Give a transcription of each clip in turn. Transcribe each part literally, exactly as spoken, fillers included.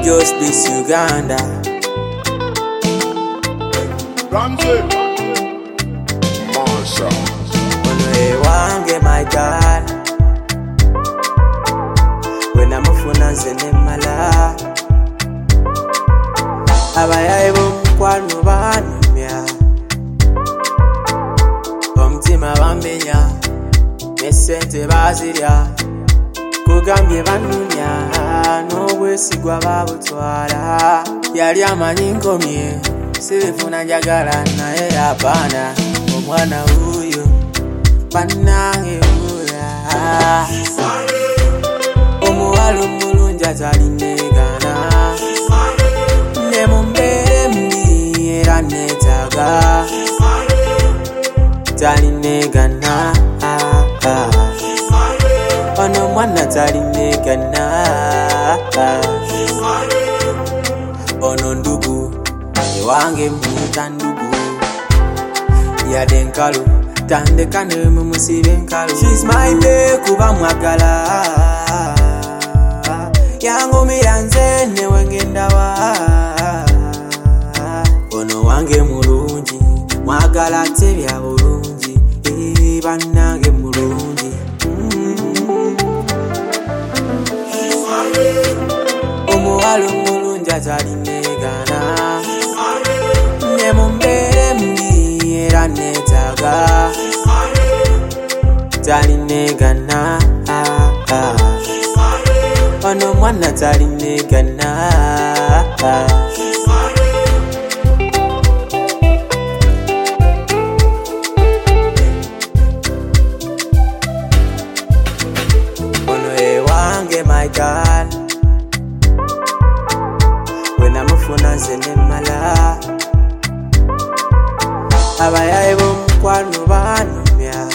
just this Uganda. Ramsey Marsha Onwe wange my girl, when I'm funa nzene mala abayaye bomukwano banumya omutima bamenya nesente bazirya kugambye banumya n'obwesigwa babutwala yali amanyi nkomye sibifuna njagala naye apana omwana huyo banange ula omuwala omulungi atalinegana ne mumbere mbi era netaga talinegana ono mwana talinegana ono ndugu ewange mwita ndugu yade nkalu tandekane mumusibe nkalu. She's my bae kuba mwagala yangumira nze newe ngenda wa ono wange mulungi mwagala tebya bulungi eh bannange mulungi omuwala omulungi atalinegana ne mumbere mbi era netaga talinegana ono mwana talinegana ono ewange my girl, when I'm funa nzene mala abayaye bomukwano banumya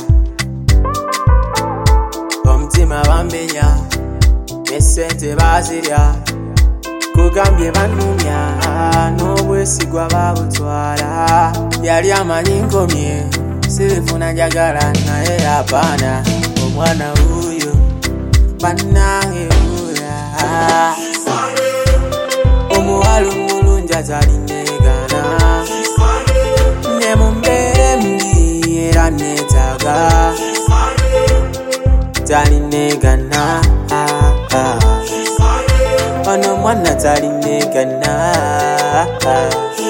omutima bamenya nesente bazirya kugambye banumya n'obwesigwa babutwala yali amanyi nkomye sibifuna njagala naye apana omwana huyo banange ula omuwala omulungi atalinegana ne mumbere mbi era netaga talinegana ono mwana talinegana